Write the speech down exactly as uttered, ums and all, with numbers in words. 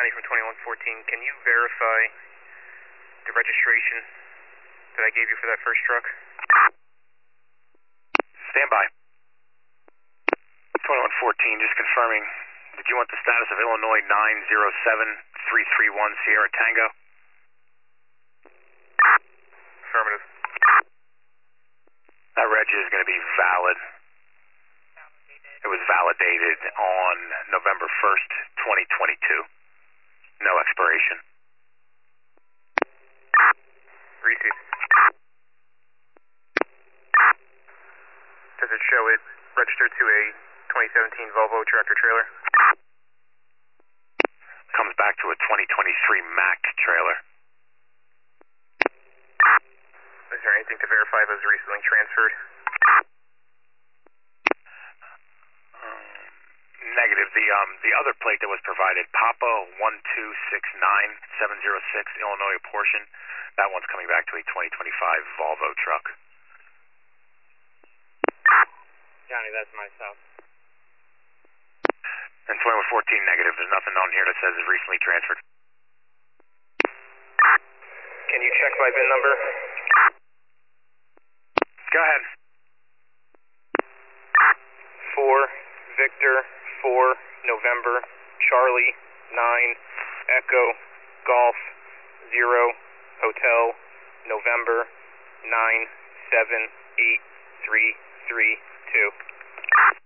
Johnny from twenty-one fourteen. Can you verify the registration that I gave you for that first truck? Stand by. twenty-one fourteen, just confirming. Did you want the status of Illinois nine zero seven three three one Sierra Tango? Affirmative. That reg is going to be valid. It was validated on November first, twenty twenty-two. No expiration. Received. Does it show it registered to a twenty seventeen Volvo tractor trailer? Comes back to a twenty twenty-three Mack trailer. Is there anything to verify if it was recently transferred? Negative. The um the other plate that was provided, Papa one two six nine seven zero six Illinois portion, that one's coming back to a twenty twenty-five Volvo truck. Johnny, that's myself. And twenty-one fourteen negative. There's nothing on here that says it's recently transferred. Can you check my V I N number? Go ahead. Four Victor four November Charlie nine Echo Golf zero Hotel November nine seven eight three three two.